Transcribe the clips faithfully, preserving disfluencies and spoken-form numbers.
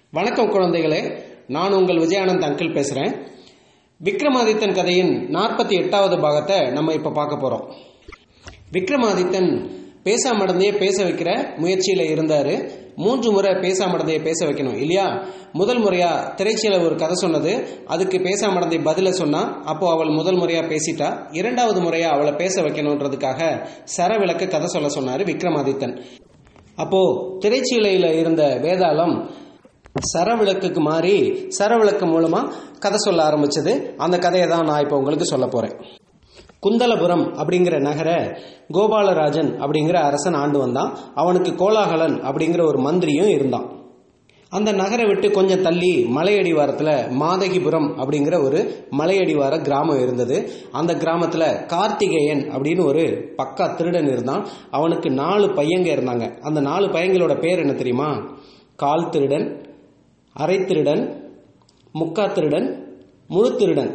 வணக்கம் குழந்தைகளே, நான் உங்கள் விஜயானந்த் அங்கிள் பேசுகிறேன். விக்ரமாதித்தன் கதையின் நாற்பத்தி எட்டாவது பாகத்தை நம்ம இப்போ பார்க்க போகிறோம். விக்ரமாதித்தன் பேசாமடந்தையே பேச வைக்கிற முயற்சியில் இருந்தார். மூன்று முறை பேசாமடந்தையை பேச வைக்கணும் இல்லையா? முதல் முறையா திரைச்சியில் ஒரு கதை சொன்னது, அதுக்கு பேசாமடந்தை பதில சொன்னா, அப்போ அவள் முதல் முறையா பேசிட்டா. இரண்டாவது முறையா அவளை பேச வைக்கணுன்றதுக்காக சரவிளக்கு கதை சொல்ல சொன்னார் விக்ரமாதித்தன். அப்போ திரைச்சீலையில் இருந்த வேதாளம் சரவிளக்குக்கு மாறி சரவிளக்கு மூலமா கதை சொல்ல ஆரம்பிச்சது. அந்த கதையை தான் நான் இப்போ உங்களுக்கு சொல்ல போறேன். குந்தலபுரம் அப்படிங்கிற நகர கோபாலராஜன் அப்படிங்கிற அரசன் ஆண்டு வந்தான். அவனுக்கு கோலாகலன் அப்படிங்கிற ஒரு மந்திரியும் இருந்தான். அந்த நகரை விட்டு கொஞ்சம் தள்ளி மலையடிவாரத்தில் மாதகிபுரம் அப்படிங்கிற ஒரு மலையடிவார கிராமம் இருந்தது. அந்த கிராமத்தில் கார்த்திகேயன் அப்படின்னு ஒரு பக்கா திருடன் இருந்தான். அவனுக்கு நாலு பையங்க இருந்தாங்க. அந்த நாலு பையங்களோட பேர் என்ன தெரியுமா? கால் திருடன், அரை திருடன், முக்கா திருடன், முழு திருடன்.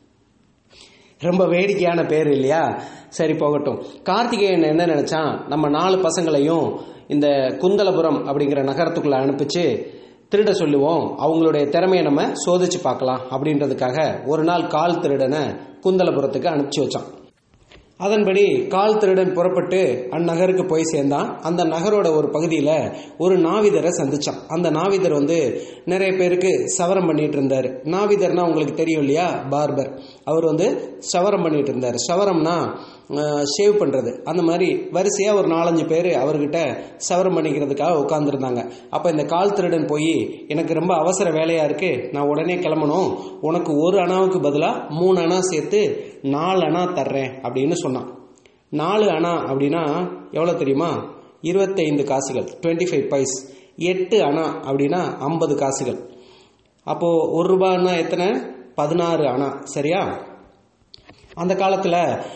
ரொம்ப வேடிக்கையான பேர் இல்லையா? சரி, போகட்டும். கார்த்திகேயன் என்ன நினைச்சான், நம்ம நாலு பசங்களையும் இந்த குந்தலபுரம் அப்படிங்கிற நகரத்துக்குள்ள அனுப்பிச்சு திருட சொல்லுவோம், அவங்களுடைய திறமையை நம்ம சோதிச்சு பார்க்கலாம் அப்படின்றதுக்காக ஒரு நாள் கால் திருடனை குந்தலபுரத்துக்கு அனுப்பிச்சு வச்சான். அதன்படி கால் திருடன் புறப்பட்டு அந்நகருக்கு போய் சேர்ந்தான். அந்த நகரோட ஒரு பகுதியில் ஒரு நாவிதரை சந்திச்சான். அந்த நாவிதர் வந்து நிறைய பேருக்கு சவரம் பண்ணிட்டு இருந்தார். நாவிதர்னா உங்களுக்கு தெரியும் இல்லையா? பார்பர். அவர் வந்து சவரம் பண்ணிட்டு இருந்தார். சவரம்னா ஷேவ் பண்ணுறது. அந்த மாதிரி வரிசையாக ஒரு நாலஞ்சு பேர் அவர்கிட்ட சவரம் பண்ணிக்கிறதுக்காக உட்காந்துருந்தாங்க. அப்போ இந்த கால் திருடன் போய், எனக்கு ரொம்ப அவசர வேலையாக இருக்குது, நான் உடனே கிளம்பணும், உனக்கு ஒரு அணாவுக்கு பதிலாக மூணு அணா சேர்த்து நாலு அணா தர்றேன் அப்படின்னு சொன்னான். நாலு அணா அப்படின்னா எவ்வளோ தெரியுமா? இருபத்தைந்து காசுகள், டுவெண்ட்டி ஃபைவ் பைஸ். எட்டு அணா அப்படின்னா ஐம்பது காசுகள். அப்போது ஒரு ரூபான்னா எத்தனை? பதினாறு அணா. சரியா? அந்த காலத்தில்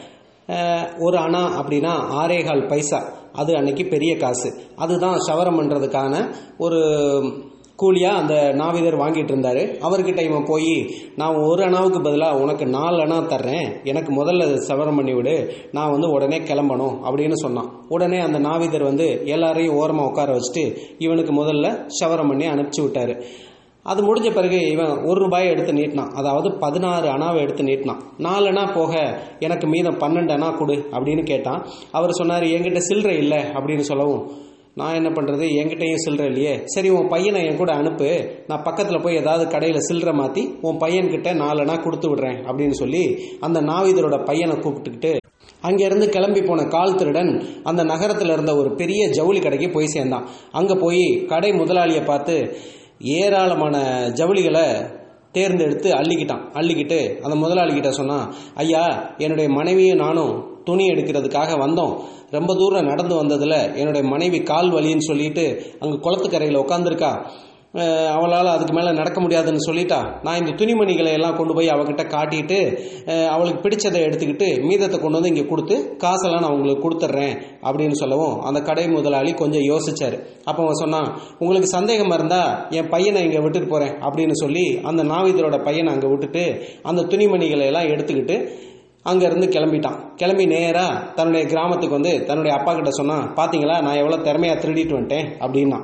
ஒரு அணா அப்படின்னா ஆறேகால் பைசா. அது அன்னைக்கு பெரிய காசு. அதுதான் சவரம் பண்ணுறதுக்கான ஒரு கூலியாக அந்த நாவிதர் வாங்கிட்டு இருந்தார். அவர்கிட்ட இவன் போய், நான் ஒரு அணாவுக்கு பதிலாக உனக்கு நாலு அணா தர்றேன், எனக்கு முதல்ல சவரம் பண்ணி விடு, நான் வந்து உடனே கிளம்பணும் அப்படின்னு சொன்னான். உடனே அந்த நாவிதர் வந்து எல்லாரையும் ஓரமாக உட்கார வச்சுட்டு இவனுக்கு முதல்ல சவரம் பண்ணி அனுப்பிச்சி விட்டார். அது முடிஞ்ச பிறகு இவன் ஒரு ரூபாயை எடுத்து நீட்டினான். அதாவது பதினாறு அணாவை எடுத்து நீட்டினான். நாலு அணா போக எனக்கு மீதம் பன்னெண்டு அணா கொடு அப்படின்னு கேட்டான். அவர் சொன்னார், என்கிட்ட சில்லறை இல்லை அப்படின்னு சொல்லவும், நான் என்ன பண்ணுறது, என்கிட்டையும் சில்லறை இல்லையே. சரி, உன் பையனை என் கூட அனுப்பு, நான் பக்கத்தில் போய் ஏதாவது கடையில் சில்லறை மாற்றி உன் பையன்கிட்ட நாலு அணா கொடுத்து விடுறேன் அப்படின்னு சொல்லி அந்த நாவிதரோட பையனை கூப்பிட்டுக்கிட்டு அங்கேருந்து கிளம்பி போன கால் திருடன் அந்த நகரத்தில் இருந்த ஒரு பெரிய ஜவுளி கடைக்கு போய் சேர்ந்தான். அங்கே போய் கடை முதலாளியை பார்த்து ஏராளமான ஜவுளிகளை தேர்ந்தெடுத்து அள்ளிக்கிட்டான். அள்ளிக்கிட்டு அந்த முதலாளிகிட்ட சொன்னான், ஐயா, என்னுடைய மனைவியும் நானும் துணி எடுக்கிறதுக்காக வந்தோம். ரொம்ப தூரம் நடந்து வந்ததில் என்னுடைய மனைவி கால் வலின்னு சொல்லிட்டு அங்கே குளத்துக்கரையில் உட்காந்துருக்கா. அவளால் அதுக்கு மேலே நடக்க முடியாதுன்னு சொல்லிட்டா. நான் இந்த துணிமணிகளை எல்லாம் கொண்டு போய் அவகிட்ட காட்டிட்டு அவளுக்கு பிடிச்சதை எடுத்துக்கிட்டு மீதத்தை கொண்டு வந்து இங்கே கொடுத்து காசெல்லாம் நான் உங்களுக்கு கொடுத்துட்றேன் அப்படின்னு சொல்லவும் அந்த கடை முதலாளி கொஞ்சம் யோசிச்சார். அப்போ அவன் சொன்னான், உங்களுக்கு சந்தேகமாக இருந்தால் என் பையனை இங்கே விட்டுட்டு போகிறேன் அப்படின்னு சொல்லி அந்த நாவிதரோட பையனை அங்கே விட்டுட்டு அந்த துணிமணிகளை எல்லாம் எடுத்துக்கிட்டு அங்கேருந்து கிளம்பிட்டான். கிளம்பி நேராக தன்னுடைய கிராமத்துக்கு வந்து தன்னுடைய அப்பா கிட்ட சொன்னான், பார்த்தீங்களா நான் எவ்வளோ திறமையாக திருடிட்டு வந்துட்டேன் அப்படின்னா.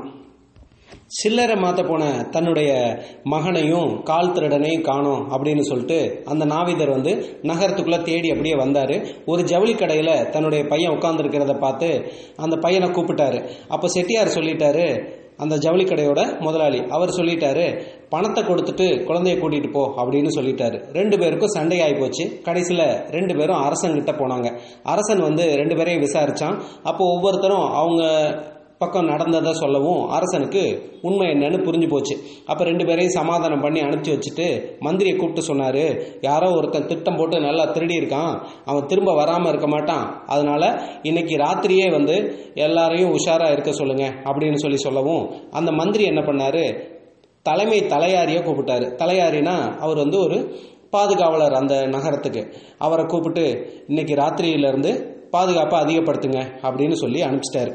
சில்லறை மாற்ற போன தன்னுடைய மகனையும் கால் திருடனையும் காணோம் அப்படின்னு சொல்லிட்டு அந்த நாவிதர் வந்து நகரத்துக்குள்ளே தேடி அப்படியே வந்தார். ஒரு ஜவுளி கடையில் தன்னுடைய பையன் உட்காந்துருக்கிறத பார்த்து அந்த பையனை கூப்பிட்டாரு. அப்போ செட்டியார் சொல்லிட்டாரு, அந்த ஜவுளி கடையோட முதலாளி அவர் சொல்லிட்டாரு, பணத்தை கொடுத்துட்டு குழந்தைய கூட்டிகிட்டு போ அப்படின்னு சொல்லிட்டாரு. ரெண்டு பேருக்கும் சண்டையாகி போச்சு. கடைசியில் ரெண்டு பேரும் அரசன்கிட்ட போனாங்க. அரசன் வந்து ரெண்டு பேரையும் விசாரித்தான். அப்போ ஒவ்வொருத்தரும் அவங்க பக்கம் நடந்ததை சொல்லவும் அரசனுக்கு உண்மை என்னன்னு புரிஞ்சு போச்சு. அப்போ ரெண்டு பேரையும் சமாதானம் பண்ணி அனுப்பிச்சி வச்சுட்டு மந்திரியை கூப்பிட்டு சொன்னார், யாரோ ஒருத்தன் திட்டம் போட்டு நல்லா திருடி இருக்கான், அவன் திரும்ப வராமல் இருக்க மாட்டான், அதனால இன்னைக்கு ராத்திரியே வந்து எல்லாரையும் உஷாராக இருக்க சொல்லுங்க அப்படின்னு சொல்லி சொல்லவும் அந்த மந்திரி என்ன பண்ணாரு, தலைமை தலையாரியை கூப்பிட்டாரு. தலையாரினா அவர் வந்து ஒரு பாதுகாவலர் அந்த நகரத்துக்கு. அவரை கூப்பிட்டு இன்னைக்கு ராத்திரியிலேருந்து பாதுகாப்பை அதிகப்படுத்துங்க அப்படின்னு சொல்லி அனுப்பிச்சிட்டாரு.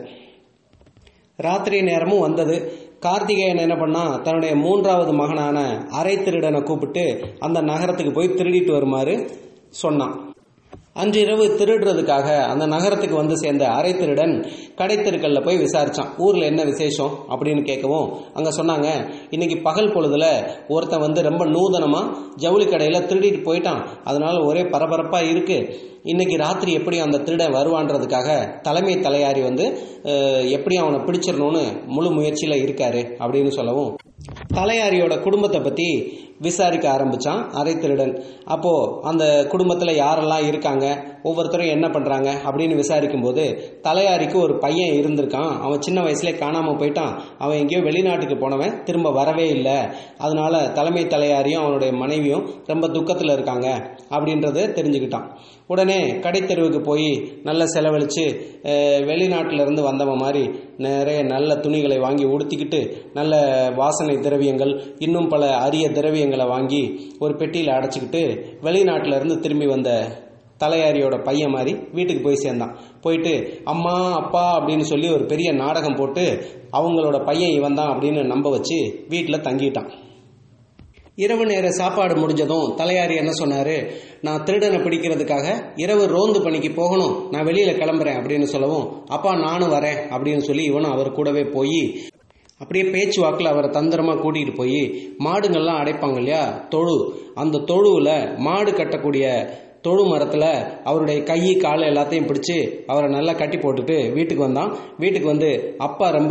ராத்திரி நேரமும் வந்தது. கார்த்திகேயன் என்ன பண்ணா, தன்னுடைய மூன்றாவது மகனான அரை திருடனை கூப்பிட்டு அந்த நகரத்துக்கு போய் திருடிட்டு வருமாறு சொன்னான். அன்றிரவு திருடுறதுக்காக அந்த நகரத்துக்கு வந்து சேர்ந்த அரை திருடன் கடை தெருக்கள்ல போய் விசாரிச்சான். ஊர்ல என்ன விசேஷம் அப்படின்னு கேட்கவும் அங்க சொன்னாங்க, இன்னைக்கு பகல் பொழுதுல ஒருத்தன் வந்து ரொம்ப நூதனமா ஜவுளி கடையில திருடிட்டு போயிட்டான், அதனால ஒரே பரபரப்பா இருக்கு. இன்னைக்கு ராத்திரி எப்படி அந்த திருடன் வருவான்றதுக்காக தலைமை தலையாரி வந்து எப்படி அவனை பிடிச்சிடணும்னு முழு முயற்சியில இருக்காரு அப்படின்னு சொல்லவும் தலையாரியோட குடும்பத்தை பத்தி விசாரிக்க ஆரம்பிச்சான் அரை திருடன். அப்போ அந்த குடும்பத்துல யாரெல்லாம் இருக்காங்க, ஒவ்வொருத்தரும் என்ன பண்றாங்க அப்படின்னு விசாரிக்கும் போது தலையாரிக்கு ஒரு பையன் இருந்திருக்கான். அவன் சின்ன வயசுல காணாம போயிட்டான். அவன் எங்கேயோ வெளிநாட்டுக்கு போனவன் திரும்ப வரவே இல்லை. அதனால தலைமை தலையாரியும் அவனுடைய மனைவியும் ரொம்ப துக்கத்துல இருக்காங்க அப்படின்றத தெரிஞ்சுக்கிட்டான். உடனே கடை தெருவுக்கு போய் நல்ல செலவழிச்சு வெளிநாட்டில இருந்து வந்தவன் மாதிரி நிறைய நல்ல துணிகளை வாங்கி உடுத்திக்கிட்டு நல்ல வாசனை திரவியங்கள் இன்னும் பல அரிய திரவியங்களை வாங்கி ஒரு பெட்டியில் அடைச்சிக்கிட்டு வெளிநாட்டில இருந்து திரும்பி வந்த தலையாரியோட பையன் மாதிரி வீட்டுக்கு போய் சேர்ந்தான். போயிட்டு அம்மா அப்பா அப்படின்னு சொல்லி ஒரு பெரிய நாடகம் போட்டு அவங்களோட பையன் இவன் தான் அப்படின்னு நம்ப வச்சு வீட்டில் தங்கிட்டான். இரவு நேர சாப்பாடு முடிஞ்சதும் தலையாரி என்ன சொன்னாரு, நான் திருடனை பிடிக்கிறதுக்காக இரவு ரோந்து பணிக்கு போகணும், நான் வெளியில கிளம்புறேன் அப்படின்னு சொல்லவும் அப்பா நானும் வரேன் அப்படின்னு சொல்லி இவனும் அவர் கூடவே போய் அப்படியே பேச்சு வாக்கில் அவரை தந்திரமா கூட்டிகிட்டு போய் மாடுங்கள்லாம் அடைப்பாங்க இல்லையா தொழு, அந்த தொழுவுல மாடு கட்டக்கூடிய தொழு மரத்தில் அவருடைய கை காலை எல்லாத்தையும் பிடிச்சி அவரை நல்லா கட்டி போட்டுட்டு வீட்டுக்கு வந்தான். வீட்டுக்கு வந்து அப்பா ரொம்ப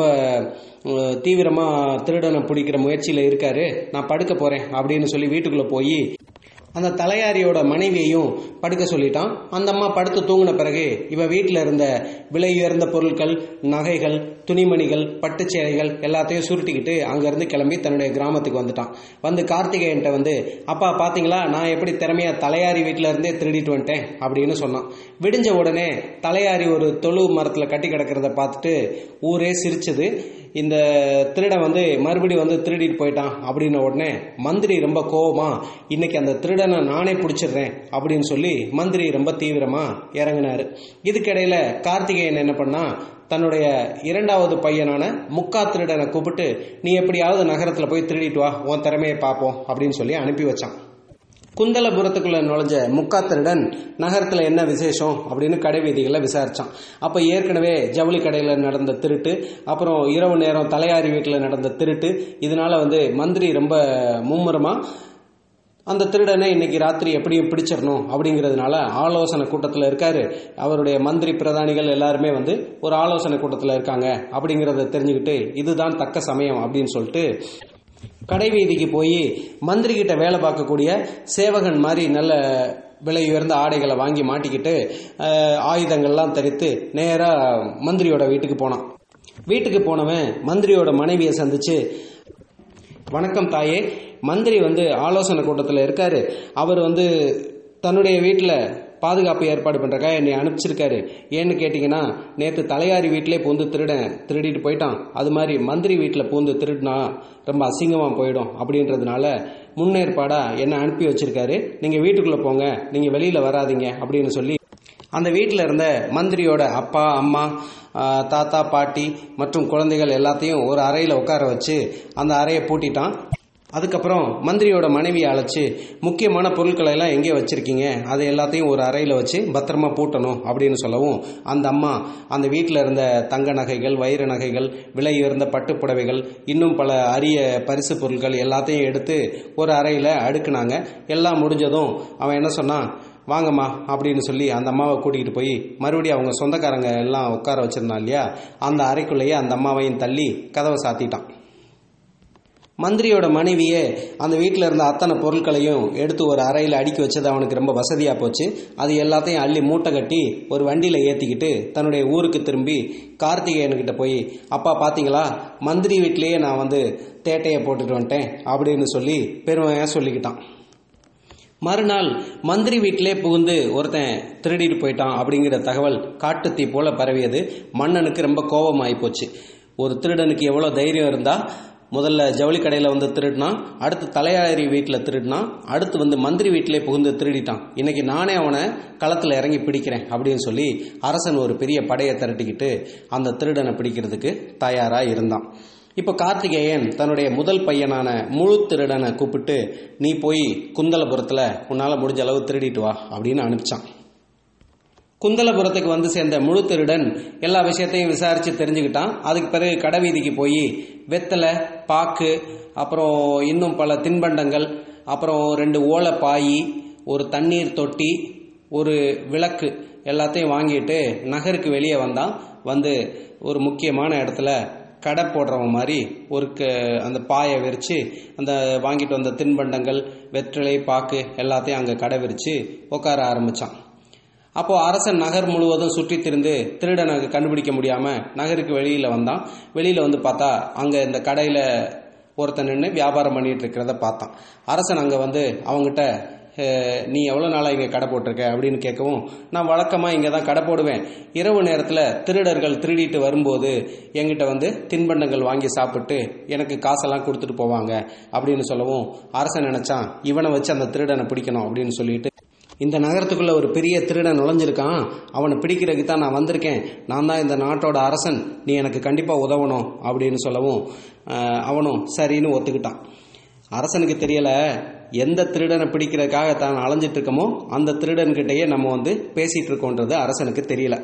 தீவிரமாக திருடனை பிடிக்கிற முயற்சியில் இருக்காரு, நான் படுக்க போகிறேன் அப்படின்னு சொல்லி வீட்டுக்குள்ளே போய் அந்த தலையாரியோட மனைவியையும் படுக்க சொல்லிட்டான். அந்த அம்மா படுத்து தூங்கின பிறகு இவன் வீட்டில் இருந்த விலை உயர்ந்த பொருட்கள், நகைகள், துணிமணிகள், பட்டுச்சேலைகள் எல்லாத்தையும் சுருட்டிக்கிட்டு அங்கேருந்து கிளம்பி தன்னுடைய கிராமத்துக்கு வந்துட்டான். வந்து கார்த்திகேயன்ட்ட வந்து அப்பா பார்த்தீங்களா நான் எப்படி திறமையா தலையாரி வீட்டில இருந்தே திருடிட்டு வந்துட்டேன் அப்படின்னு சொன்னான். விடிஞ்ச உடனே தலையாரி ஒரு தொழு மரத்தில் கட்டி கிடக்கிறத பார்த்துட்டு ஊரே சிரிச்சது. இந்த திருடன் வந்து மறுபடியும் வந்து திருடிட்டு போயிட்டான் அப்படின்ன உடனே மந்திரி ரொம்ப கோவமா இன்னைக்கு அந்த திருடனை நானே பிடிச்சிடுறேன் அப்படின்னு சொல்லி மந்திரி ரொம்ப தீவிரமா இறங்கினாரு. இதுக்கிடையில கார்த்திகேயன் என்ன பண்ணா, தன்னுடைய இரண்டாவது பையனான முக்கா திருடனை கூப்பிட்டு நீ எப்படியாவது நகரத்துல போய் திருடிட்டு வா, உன் திறமையை பார்ப்போம் அப்படின்னு சொல்லி அனுப்பி வச்சான். குந்தலபுரத்துக்குள்ள நுழைஞ்ச முக்கா திருடன் நகரத்துல என்ன விசேஷம் அப்படின்னு கடை வீதிகளை விசாரிச்சான். அப்ப ஏற்கனவே ஜவுளி கடையில நடந்த திருட்டு, அப்புறம் இரவு நேரம் தலையாரி வீட்டில் நடந்த திருட்டு, இதனால வந்து மந்திரி ரொம்ப மும்முரமா அந்த திருடனை இன்னைக்கு ராத்திரி எப்படியும் பிடிச்சிடணும் அப்படிங்கிறதுனால ஆலோசனை கூட்டத்தில் இருக்காரு. அவருடைய மந்திரி பிரதானிகள் எல்லாருமே வந்து ஒரு ஆலோசனை கூட்டத்தில் இருக்காங்க அப்படிங்கிறத தெரிஞ்சுக்கிட்டு இதுதான் தக்க சமயம் அப்படின்னு சொல்லிட்டு கடை வீதிக்கு போய் மந்திரி கிட்ட வேலை பார்க்கக்கூடிய சேவகன் மாதிரி நல்ல விலை உயர்ந்த ஆடைகளை வாங்கி மாட்டிக்கிட்டு ஆயுதங்கள்லாம் தரித்து நேரா மந்திரியோட வீட்டுக்கு போனான். வீட்டுக்கு போனவன் மந்திரியோட மனைவியை சந்திச்சு, வணக்கம் தாயே, மந்திரி வந்து ஆலோசனை கூட்டத்தில் இருக்காரு, அவர் வந்து தன்னுடைய வீட்டில் பாதுகாப்பு ஏற்பாடு பண்றக்காக என்னை அனுப்பிச்சிருக்காரு. ஏன்னு கேட்டீங்கன்னா நேற்று தலையாரி வீட்டிலே பூந்து திருடன் திருடிட்டு போயிட்டான், அது மாதிரி மந்திரி வீட்டில் பூந்து திருடினா ரொம்ப அசிங்கமா போயிடும் அப்படின்றதுனால முன்னேற்பாடா என்னை அனுப்பி வச்சிருக்காரு, நீங்க வீட்டுக்குள்ள போங்க, நீங்க வெளியில வராதிங்க அப்படின்னு சொல்லி அந்த வீட்டில் இருந்த மந்திரியோட அப்பா அம்மா தாத்தா பாட்டி மற்றும் குழந்தைகள் எல்லாத்தையும் ஒரு அறையில் உட்கார வச்சு அந்த அறையை பூட்டிட்டான். அதுக்கப்புறம் மந்திரியோட மனைவியை அழைச்சி முக்கியமான பொருட்களை எல்லாம் எங்கே வச்சிருக்கீங்க, அதை எல்லாத்தையும் ஒரு அறையில் வச்சு பத்திரமா பூட்டணும் அப்படின்னு சொல்லவும் அந்த அம்மா அந்த வீட்டில் இருந்த தங்க நகைகள், வைர நகைகள், விலை உயர்ந்த பட்டுப்புடவைகள், இன்னும் பல அரிய பரிசு பொருட்கள் எல்லாத்தையும் எடுத்து ஒரு அறையில் அடுக்குனாங்க. எல்லாம் முடிஞ்சதும் அவன் என்ன சொன்னான், வாங்கம்மா அப்படின்னு சொல்லி அந்த அம்மாவை கூட்டிகிட்டு போய் மறுபடியும் அவங்க சொந்தக்காரங்க எல்லாம் உட்கார வச்சிருந்தான் இல்லையா, அந்த அறைக்குள்ளேயே அந்த அம்மாவையும் தள்ளி கதவை சாத்திட்டான். மந்திரியோட மனைவியே அந்த வீட்டில் இருந்த அத்தனை பொருட்களையும் எடுத்து ஒரு அறையில் அடுக்கி வச்சது அவனுக்கு ரொம்ப வசதியாக போச்சு. அது எல்லாத்தையும் அள்ளி மூட்டை கட்டி ஒரு வண்டியில் ஏற்றிக்கிட்டு தன்னுடைய ஊருக்கு திரும்பி கார்த்திகேயன்கிட்ட போய், அப்பா பார்த்தீங்களா மந்திரி வீட்டிலேயே நான் வந்து தேட்டையை போட்டுட்டு வந்துட்டேன் அப்படின்னு சொல்லி பெருமையாக சொல்லிக்கிட்டான். மறுநாள் மந்திரி வீட்டிலே புகுந்து ஒருத்தன் திருடிட்டு போயிட்டான் அப்படிங்கிற தகவல் காட்டுத்தீ போல பரவியது. மன்னனுக்கு ரொம்ப கோபமாகி போச்சு. ஒரு திருடனுக்கு எவ்வளோ தைரியம் இருந்தா முதல்ல ஜவுளி கடையில் வந்து திருடினான், அடுத்து தலையாரி வீட்டில் திருடினான், அடுத்து வந்து மந்திரி வீட்டிலே புகுந்து திருடிட்டான், இன்னைக்கு நானே அவனை களத்தில் இறங்கி பிடிக்கிறேன் அப்படின்னு சொல்லி அரசன் ஒரு பெரிய படையை திரட்டிக்கிட்டு அந்த திருடனை பிடிக்கிறதுக்கு தயாராக இருந்தான். இப்போ கார்த்திகேயன் தன்னுடைய முதல் பையனான முழு திருடனை கூப்பிட்டு, நீ போய் குந்தலபுரத்தில் உன்னால் முடிஞ்ச அளவு திருடிட்டு வா அப்படின்னு அனுப்பிச்சான். குந்தலபுரத்துக்கு வந்து சேர்ந்த முழு திருடன் எல்லா விஷயத்தையும் விசாரிச்சு தெரிஞ்சுக்கிட்டான். அதுக்கு பிறகு கடை வீதிக்கு போய் வெத்தலை, பாக்கு, அப்புறம் இன்னும் பல தின்பண்டங்கள், அப்புறம் ரெண்டு ஓலை பாய், ஒரு தண்ணீர் தொட்டி, ஒரு விளக்கு எல்லாத்தையும் வாங்கிட்டு நகருக்கு வெளியே வந்தான். வந்து ஒரு முக்கியமான இடத்துல கடை போடுறவன் மாதிரி ஒரு அந்த பாயை விரித்து அந்த வாங்கிட்டு வந்த தின்பண்டங்கள், வெற்றிலை, பாக்கு எல்லாத்தையும் அங்கே கடை விரித்து உட்கார ஆரம்பித்தான். அப்போது அரசன் நகர் முழுவதும் சுற்றி திரிந்து திருடனை கண்டுபிடிக்க முடியாமல் நகருக்கு வெளியில் வந்தான். வெளியில் வந்து பார்த்தா அங்கே இந்த கடையில் ஒருத்தன் நின்று வியாபாரம் பண்ணிகிட்டு இருக்கிறத பார்த்தான். அரசன் அங்கே வந்து அவங்ககிட்ட, நீ எவ்வளோ நாளாக இங்கே கடை போட்டிருக்க அப்படின்னு கேட்கவும், நான் வழக்கமாக இங்கே தான் கடை போடுவேன். இரவு நேரத்தில் திருடர்கள் திருடிட்டு வரும்போது என்கிட்ட வந்து தின்பண்டங்கள் வாங்கி சாப்பிட்டு எனக்கு காசெல்லாம் கொடுத்துட்டு போவாங்க அப்படின்னு சொல்லவும், அரசன் நினச்சான் இவனை வச்சு அந்த திருடனை பிடிக்கணும் அப்படின்னு சொல்லிட்டு, இந்த நகரத்துக்குள்ள ஒரு பெரிய திருடன் நுழைஞ்சிருக்கான், அவனை பிடிக்கிறதுக்கு தான் நான் வந்திருக்கேன், நான் தான் இந்த நாட்டோட அரசன், நீ எனக்கு கண்டிப்பாக உதவணும் அப்படின்னு சொல்லவும் அவனும் சரின்னு ஒத்துக்கிட்டான். அரசனுக்கு தெரியல எந்த திருடனை பிடிக்கிறதுக்காக தான் அலைஞ்சிட்டு இருக்கமோ அந்த திருடன்கிட்டயே நம்ம வந்து பேசிட்டு இருக்கோன்றது அரசனுக்கு தெரியல.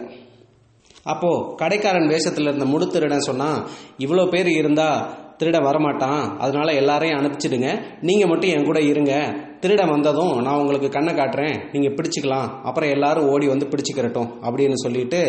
அப்போ கடைக்காரன் வேஷத்துல இருந்த முழு திருடன் சொன்னா, இவ்வளோ பேர் இருந்தா திருட வரமாட்டான், அதனால எல்லாரையும் அனுப்பிச்சிடுங்க, நீங்க மட்டும் என் கூட இருங்க, திருடன் வந்ததும் நான் உங்களுக்கு கண்ணை காட்டுறேன், நீங்க பிடிச்சிக்கலாம், அப்புறம் எல்லாரும் ஓடி வந்து பிடிச்சிக்கிறட்டும் அப்படின்னு சொல்லிட்டு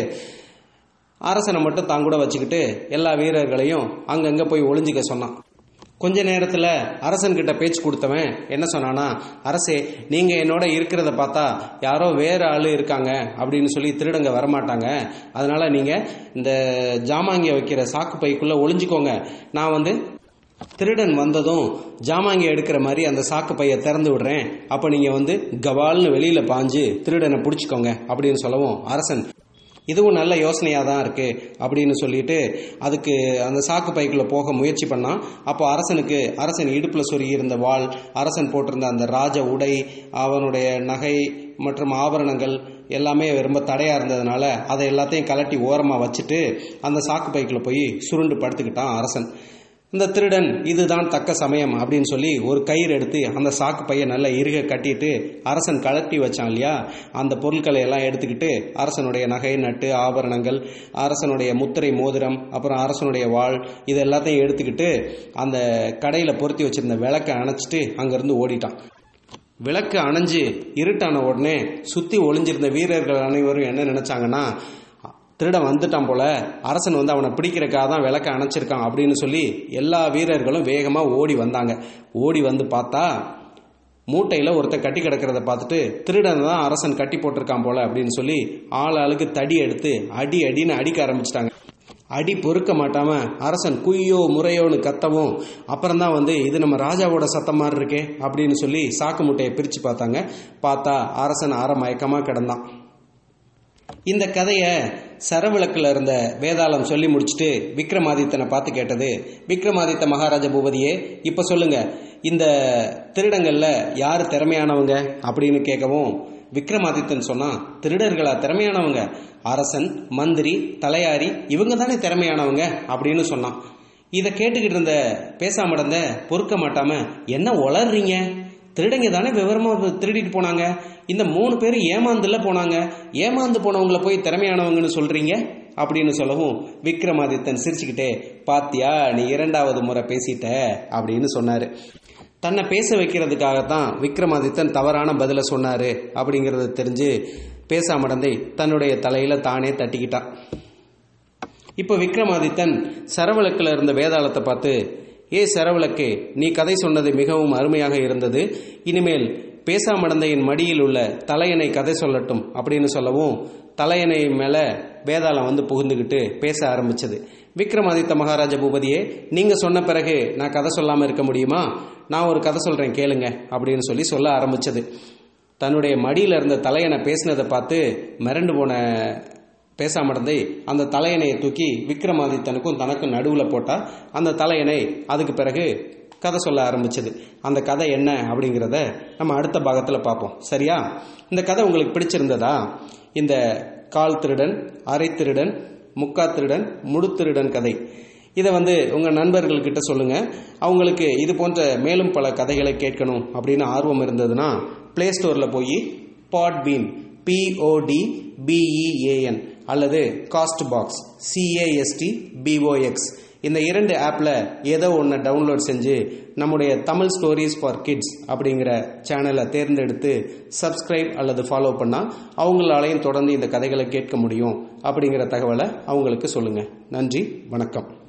அரசனை மட்டும் தான் கூட வச்சுக்கிட்டு எல்லா வீரர்களையும் அங்கங்க போய் ஒளிஞ்சிக்க சொன்னான். கொஞ்ச நேரத்தில் அரசன்கிட்ட பேச்சு கொடுத்தவன் என்ன சொன்னானா, அரசே, நீங்கள் என்னோட இருக்கிறத பார்த்தா யாரோ வேறு ஆள் இருக்காங்க அப்படின்னு சொல்லி திருடங்க வரமாட்டாங்க, அதனால நீங்கள் இந்த ஜாமாங்கிய வைக்கிற சாக்கு பைக்குள்ளே ஒளிஞ்சிக்கோங்க, நான் வந்து திருடன் வந்ததும் ஜாமாங்கி எடுக்கிற மாதிரி அந்த சாக்கு பையை திறந்து விடுறேன், அப்போ நீங்கள் வந்து கவால்னு வெளியில் பாஞ்சு திருடனை பிடிச்சிக்கோங்க அப்படின்னு சொல்லவும், அரசன் இதுவும் நல்ல யோசனையாக தான் இருக்கு அப்படின்னு சொல்லிட்டு அதுக்கு அந்த சாக்கு பைக்குள்ள போக முயற்சி பண்ணான். அப்போ அரசனுக்கு அரசன் இடுப்பில் சொருகி இருந்த வாள், அரசன் போட்டிருந்த அந்த ராஜ உடை, அவனுடைய நகை மற்றும் ஆபரணங்கள் எல்லாமே ரொம்ப தடையாக இருந்ததுனால அதை எல்லாத்தையும் கலட்டி ஓரமாக வச்சுட்டு அந்த சாக்கு பைக்குள்ள போய் சுருண்டு படுத்துக்கிட்டான் அரசன். இந்த திருடன் இதுதான் தக்க சமயம் அப்படின்னு சொல்லி ஒரு கயிறு எடுத்து அந்த சாக்கு பையை நல்லா இறுக கட்டிட்டு அரசன் கலட்டி வச்சான் இல்லையா, அந்த பொருட்களை எல்லாம் எடுத்துக்கிட்டு அரசனுடைய நகை, நட்டு, ஆபரணங்கள், அரசனுடைய முத்திரை மோதிரம், அப்புறம் அரசனுடைய வாள், இது எல்லாத்தையும் எடுத்துக்கிட்டு அந்த கடையில் பொருத்தி வச்சிருந்த விளக்கை அணைச்சிட்டு அங்கேருந்து ஓடிட்டான். விளக்கு அணைஞ்சு இருட்டான உடனே சுற்றி ஒளிஞ்சிருந்த வீரர்கள் அனைவரும் என்ன நினைச்சாங்கன்னா, திருடன் வந்துட்டான் போல, அரசன் வந்து அவனை பிடிக்கிறக்காக தான் விளக்க அணைச்சிருக்கான் அப்படின்னு சொல்லி எல்லா வீரர்களும் வேகமாக ஓடி வந்தாங்க. ஓடி வந்து பார்த்தா மூட்டையில் ஒருத்தர் கட்டி கிடக்கிறத பார்த்துட்டு, திருடன் தான் அரசன் கட்டி போட்டிருக்கான் போல அப்படின்னு சொல்லி ஆள் ஆளுக்கு தடி எடுத்து அடி அடின்னு அடிக்க ஆரம்பிச்சிட்டாங்க. அடி பொறுக்க மாட்டாம அரசன் குய்யோ முறையோன்னு கத்தவும், அப்புறம்தான் வந்து இது நம்ம ராஜாவோட சத்தம் மாதிரி இருக்கே அப்படின்னு சொல்லி சாக்கு மூட்டையை பிரித்து பார்த்தாங்க. பார்த்தா அரசன் அரை மயக்கமாக கிடந்தான். இந்த கதையை சரவிளக்கில் இருந்த வேதாளம் சொல்லி முடிச்சுட்டு விக்ரமாதித்தனை பார்த்து கேட்டது, விக்ரமாதித்த மகாராஜ பூபதியே, இப்போ சொல்லுங்க, இந்த திருடங்கள்ல யார் திறமையானவங்க அப்படின்னு கேட்கவும், விக்ரமாதித்தன் சொன்னா, திருடர்களா திறமையானவங்க? அரசன், மந்திரி, தலையாரி இவங்க தானே திறமையானவங்க அப்படின்னு சொன்னான். இதை கேட்டுக்கிட்டு இருந்த பேசாமடந்த பொறுக்க மாட்டாம, என்ன உளறீங்க, திருடங்க தானே விவரமா திருடிட்டு போனாங்க, இந்த மூணு பேரும் ஏமாந்துல போனாங்க, ஏமாந்து போனவங்கள போய் திறமையானவங்கன்னு சொல்றீங்க அப்படின்னு சொல்லவும், விக்ரமாதித்தன் சிரிச்சுக்கிட்டே, பாத்தியா நீ இரண்டாவது முறை பேசிட்ட அப்படின்னு சொன்னாரு. தன்னை பேச வைக்கிறதுக்காகத்தான் விக்ரமாதித்தன் தவறான பதில சொன்னாரு அப்படிங்கறத தெரிஞ்சு பேசாமடந்தை தன்னுடைய தலையில தானே தட்டிக்கிட்டான். இப்போ விக்ரமாதித்தன் சரவிளக்கில் இருந்த வேதாளத்தை பார்த்து, ஏ சரவிளக்கே, நீ கதை சொன்னது மிகவும் அருமையாக இருந்தது, இனிமேல் பேசாமடந்தையின் மடியில் உள்ள தலையணை கதை சொல்லட்டும் அப்படின்னு சொல்லவும், தலையணை மேல வேதாளம் வந்து புகுந்துக்கிட்டு பேச ஆரம்பிச்சது. விக்ரமாதித்த மகாராஜ பூபதியே, நீங்க சொன்ன பிறகு நான் கதை சொல்லாம இருக்க முடியுமா? நான் ஒரு கதை சொல்றேன் கேளுங்க அப்படின்னு சொல்லி சொல்ல ஆரம்பிச்சது. தன்னுடைய மடியில் இருந்த தலையணை பேசினதை பார்த்து மிரண்டு போன பேசாமடந்தை அந்த தலையணையை தூக்கி விக்ரமாதித்தனுக்கும் தனக்கும் நடுவில் போட்டா அந்த தலையணை அதுக்கு பிறகு கதை சொல்ல ஆரம்பிச்சது. அந்த கதை என்ன அப்படிங்கிறத நம்ம அடுத்த பாகத்தில் பார்ப்போம். சரியா? இந்த கதை உங்களுக்கு பிடிச்சிருந்ததா? இந்த கால் திருடன், அரை திருடன், முக்கா திருடன், முழு திருடன் கதை, இதை வந்து உங்கள் நண்பர்கள்கிட்ட சொல்லுங்கள். அவங்களுக்கு இது போன்ற மேலும் பல கதைகளை கேட்கணும் அப்படின்னு ஆர்வம் இருந்ததுன்னா ப்ளே ஸ்டோரில் போய் பாட்பீன் பிஓடி பிஇஏஎன் அல்லது காஸ்ட் பாக்ஸ் சிஏஎஸ்டி பிஓஎக்ஸ் இந்த இரண்டு ஆப்பில் ஏதோ ஒன்று டவுன்லோட் செஞ்சு நம்முடைய தமிழ் ஸ்டோரிஸ் ஃபார் கிட்ஸ் அப்படிங்கிற சேனலை தேர்ந்தெடுத்து சப்ஸ்கிரைப் அல்லது ஃபாலோ பண்ணால் அவங்களாலையும் தொடர்ந்து இந்த கதைகளை கேட்க முடியும் அப்படிங்கிற தகவலை அவங்களுக்கு சொல்லுங்கள். நன்றி, வணக்கம்.